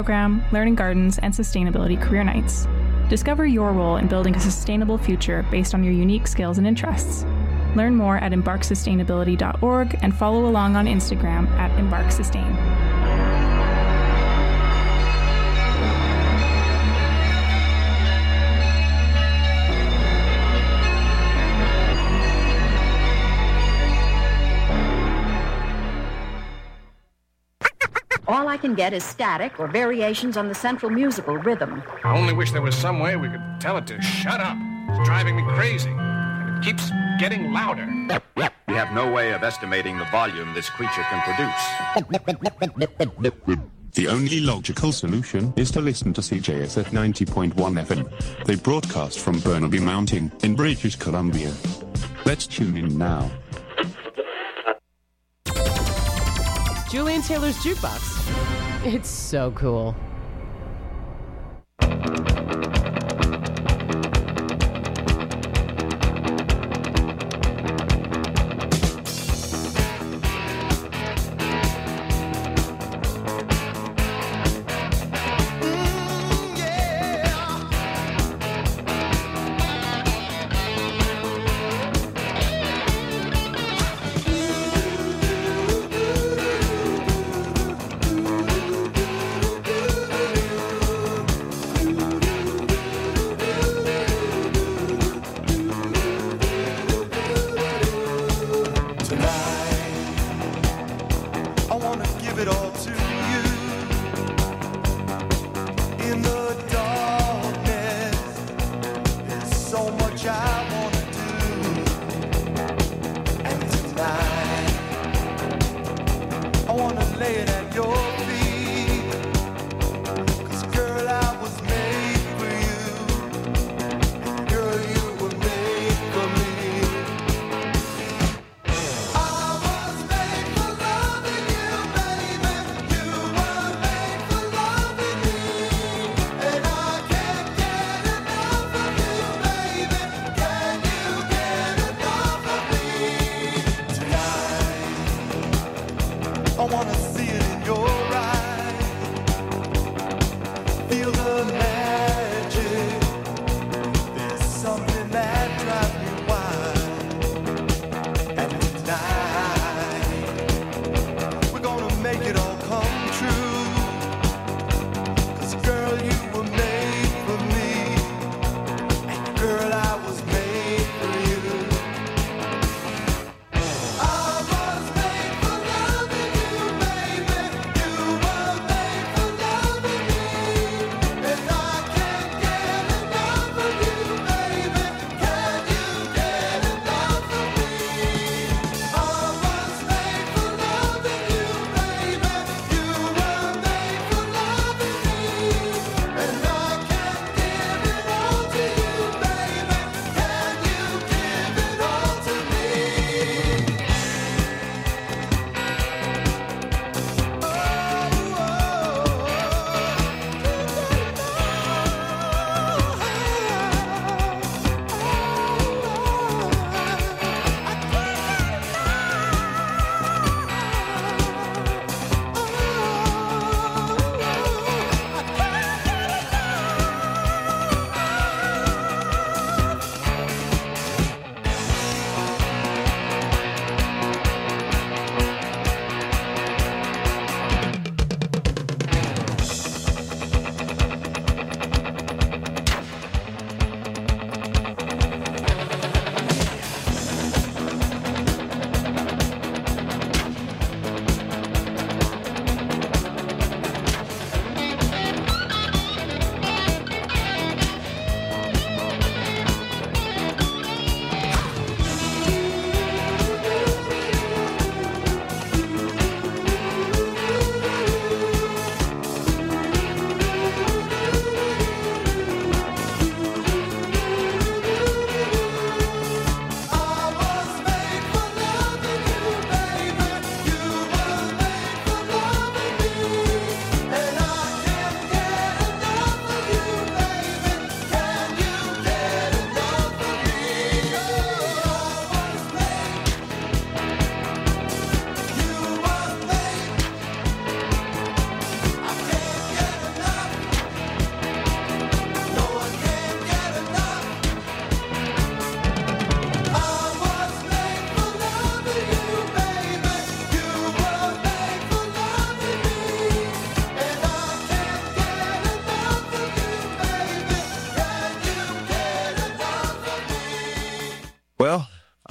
program, learning gardens, and sustainability career nights. Discover your role in building a sustainable future based on your unique skills and interests. Learn more at embarksustainability.org and follow along on Instagram at embarksustain. All I can get is static or variations on the central musical rhythm. I only wish there was some way we could tell it to shut up. It's driving me crazy. And it keeps getting louder. We have no way of estimating the volume this creature can produce. The only logical solution is to listen to CJS at 90.1 FM. They broadcast from Burnaby Mountain in British Columbia. Let's tune in now. Julian Taylor's Jukebox. It's so cool.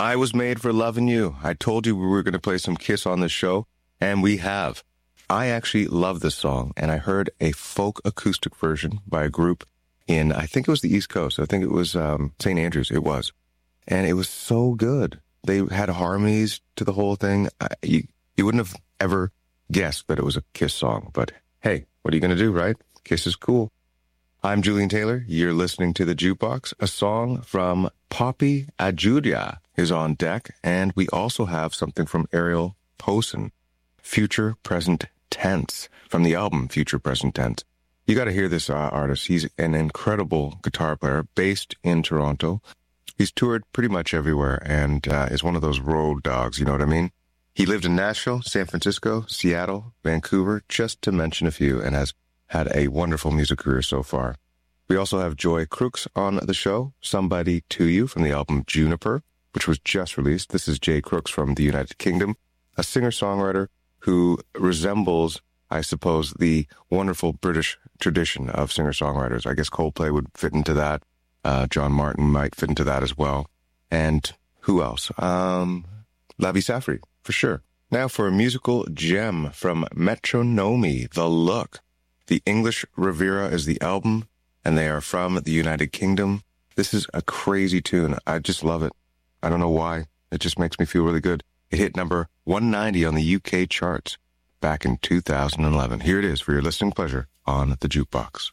I Was Made for Loving You. I told you we were going to play some Kiss on the show, and we have. I actually love this song, and I heard a folk acoustic version by a group in, I think it was the East Coast. I think it was St. Andrews. It was. And it was so good. They had harmonies to the whole thing. You wouldn't have ever guessed that it was a Kiss song. But hey, what are you going to do, right? Kiss is cool. I'm Julian Taylor. You're listening to The Jukebox. A song from Poppy Ajudia is on deck. And we also have something from Ariel Posen, Future Present Tense, from the album Future Present Tense. You got to hear this artist. He's an incredible guitar player based in Toronto. He's toured pretty much everywhere and is one of those road dogs, you know what I mean? He lived in Nashville, San Francisco, Seattle, Vancouver, just to mention a few, and has had a wonderful music career so far. We also have Joy Crooks on the show, Somebody to You, from the album Juniper, which was just released. This is Jay Crooks from the United Kingdom, a singer-songwriter who resembles, I suppose, the wonderful British tradition of singer-songwriters. I guess Coldplay would fit into that. John Martin might fit into that as well. And who else? Lavi Safri, for sure. Now for a musical gem from Metronomy, The Look. The English Riviera is the album, and they are from the United Kingdom. This is a crazy tune. I just love it. I don't know why. It just makes me feel really good. It hit number 190 on the UK charts back in 2011. Here it is for your listening pleasure on The Jukebox.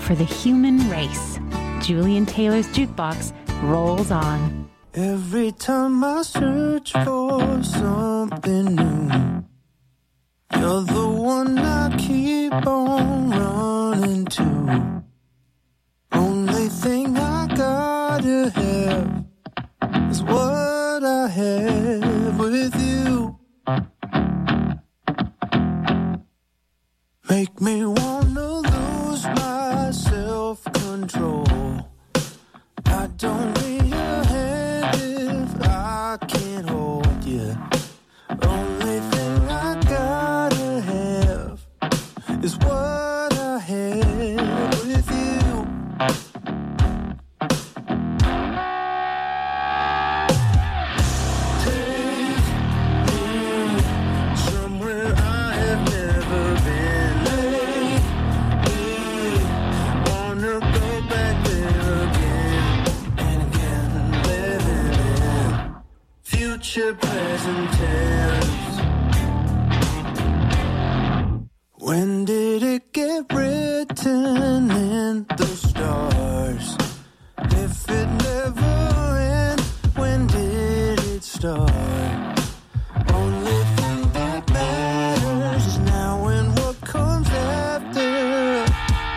for the human race. Julian Taylor's Jukebox rolls on. Every time I search for something new, you're the one I keep on running to. Only thing I gotta have is what I have with you. Make me wanna lose my self-control. I don't need your hand if I can't hold you. Only thing I gotta have is what I have with you. Take me somewhere I have never been. Make me wanna go back there again and again, living in future, present tense. When did it get written in the stars? If it never ends, when did it start? Only thing that matters is now and what comes after.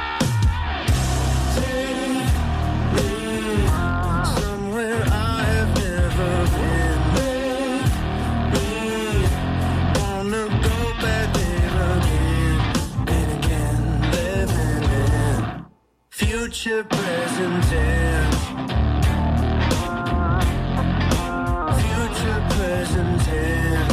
Take me somewhere I have never been. Make me wanna go back there again and again, living in future, present tense. Future, present tense.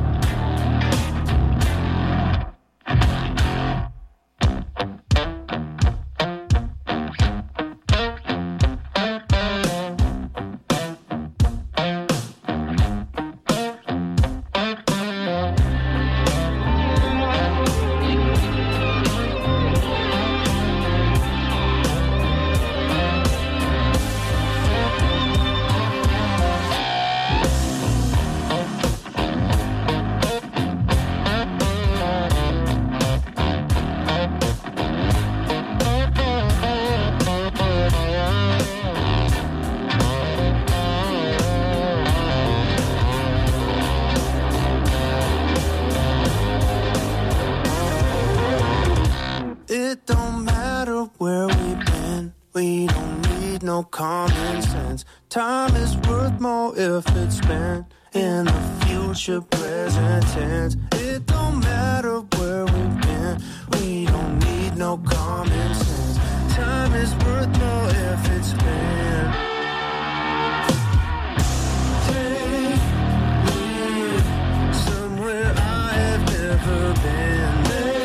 It don't matter where we've been, we don't need no common sense. Time is worth more if it's spent in the future, present tense. It don't matter where we've been, we don't need no common sense. Time is worth more if it's spent. Take me somewhere I have never been.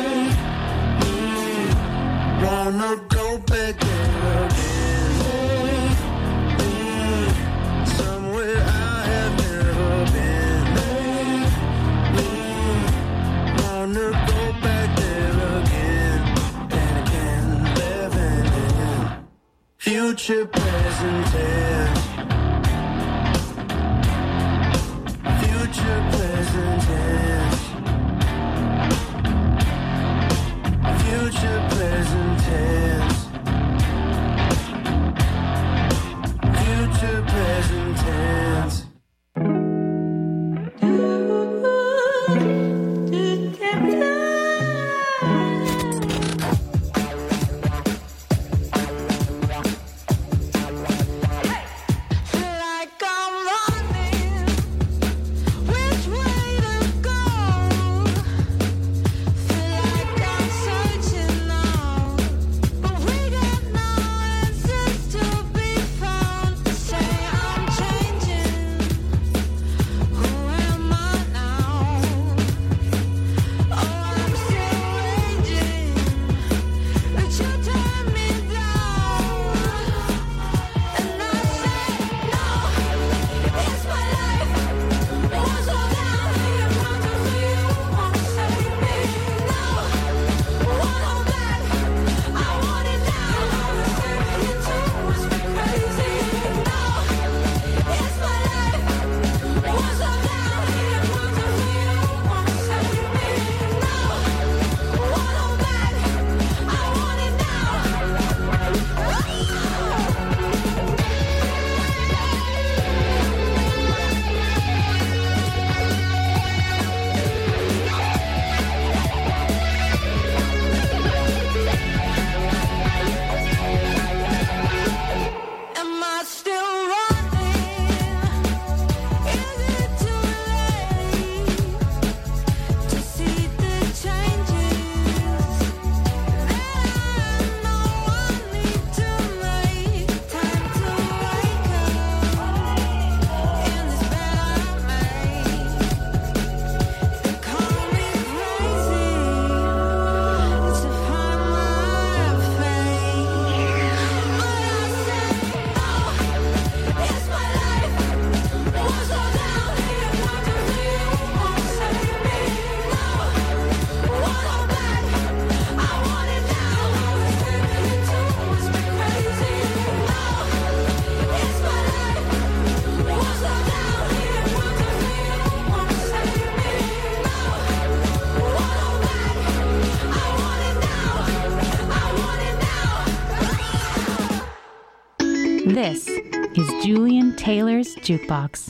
Wanna go back there again. Take me somewhere I have never been. Make me wanna go back there again and again, living in future, present tense. Future, present tense. Future, present tense. Future, present tense. Like I'm running, which This is Julian Taylor's Jukebox.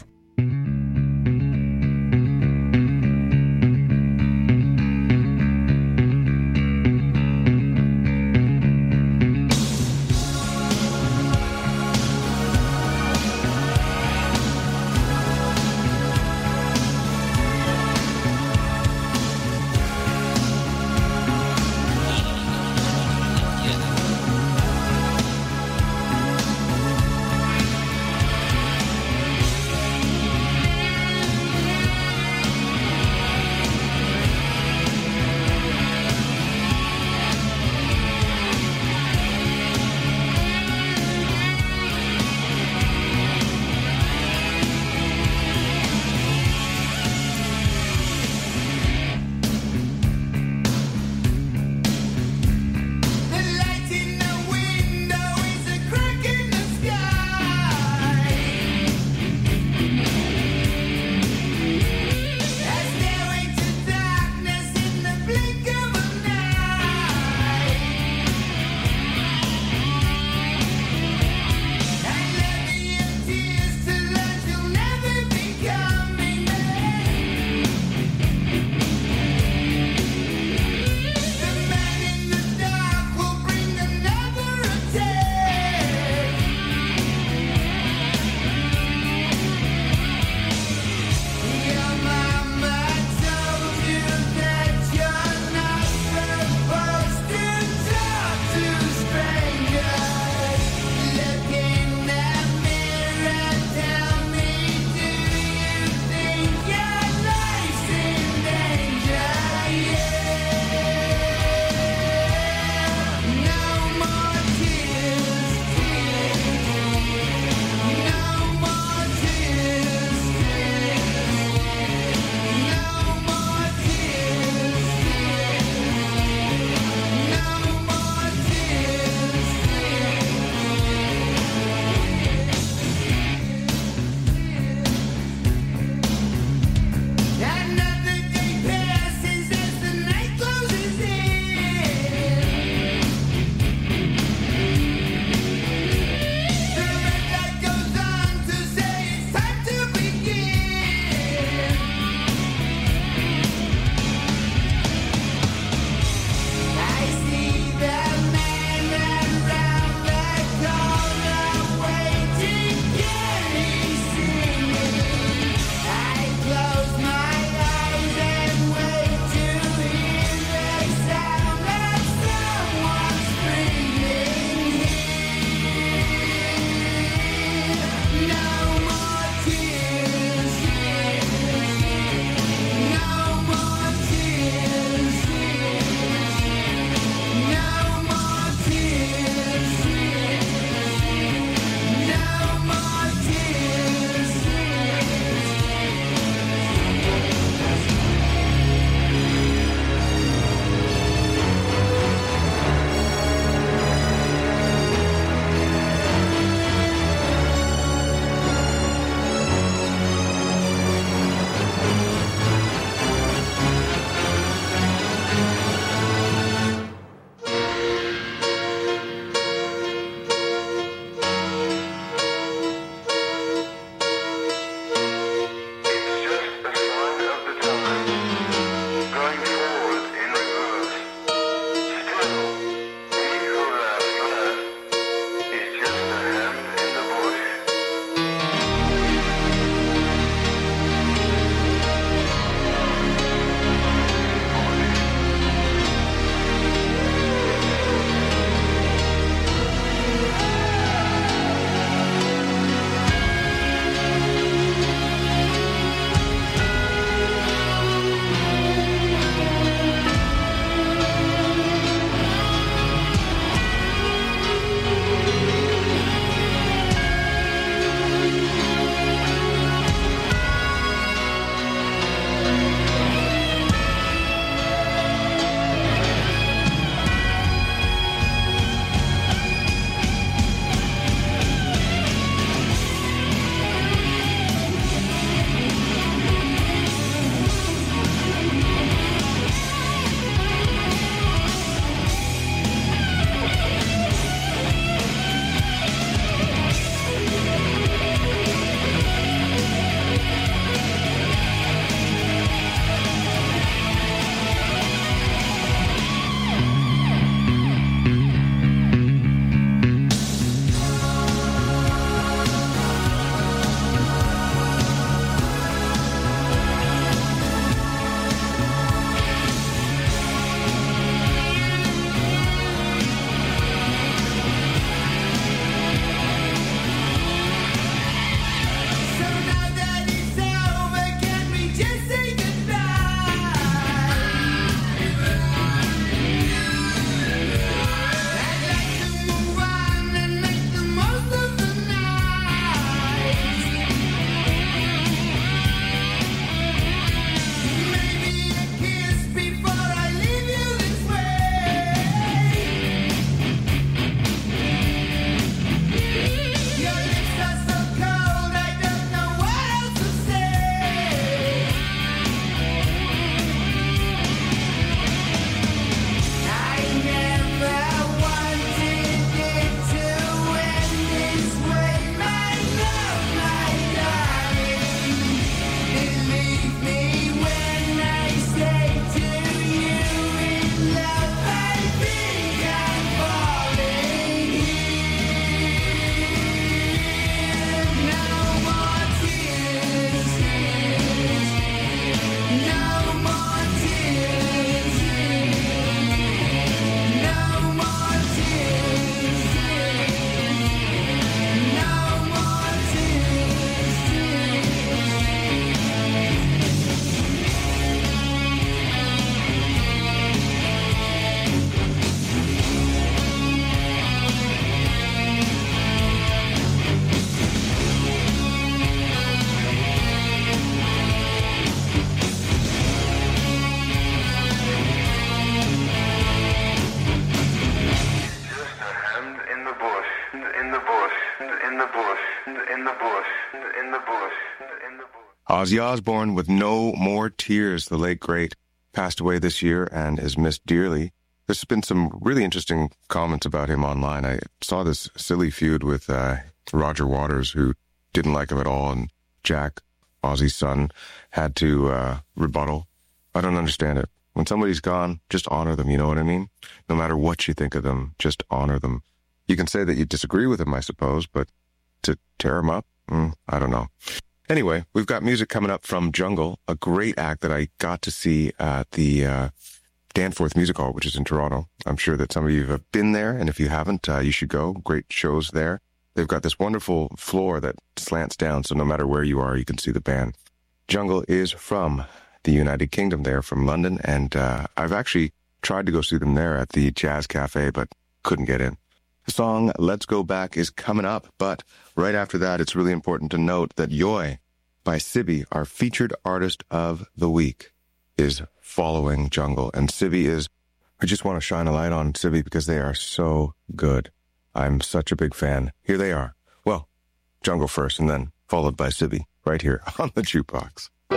Ozzy Osbourne with No More Tears, the late great, passed away this year and is missed dearly. There's been some really interesting comments about him online. I saw this silly feud with Roger Waters, who didn't like him at all, and Jack, Ozzy's son, had to rebuttal. I don't understand it. When somebody's gone, just honor them, you know what I mean? No matter what you think of them, just honor them. You can say that you disagree with them, I suppose, but to tear them up? I don't know. Anyway, we've got music coming up from Jungle, a great act that I got to see at the Danforth Music Hall, which is in Toronto. I'm sure that some of you have been there, and if you haven't, you should go. Great shows there. They've got this wonderful floor that slants down, so no matter where you are, you can see the band. Jungle is from the United Kingdom. They're from London, and I've actually tried to go see them there at the Jazz Cafe, but couldn't get in. The song Let's Go Back is coming up, but right after that, it's really important to note that Yoy by Sibi, our featured artist of the week, is following Jungle. And Sibi is, I just want to shine a light on Sibi because they are so good. I'm such a big fan. Here they are. Well, Jungle first and then followed by Sibi right here on the Jukebox.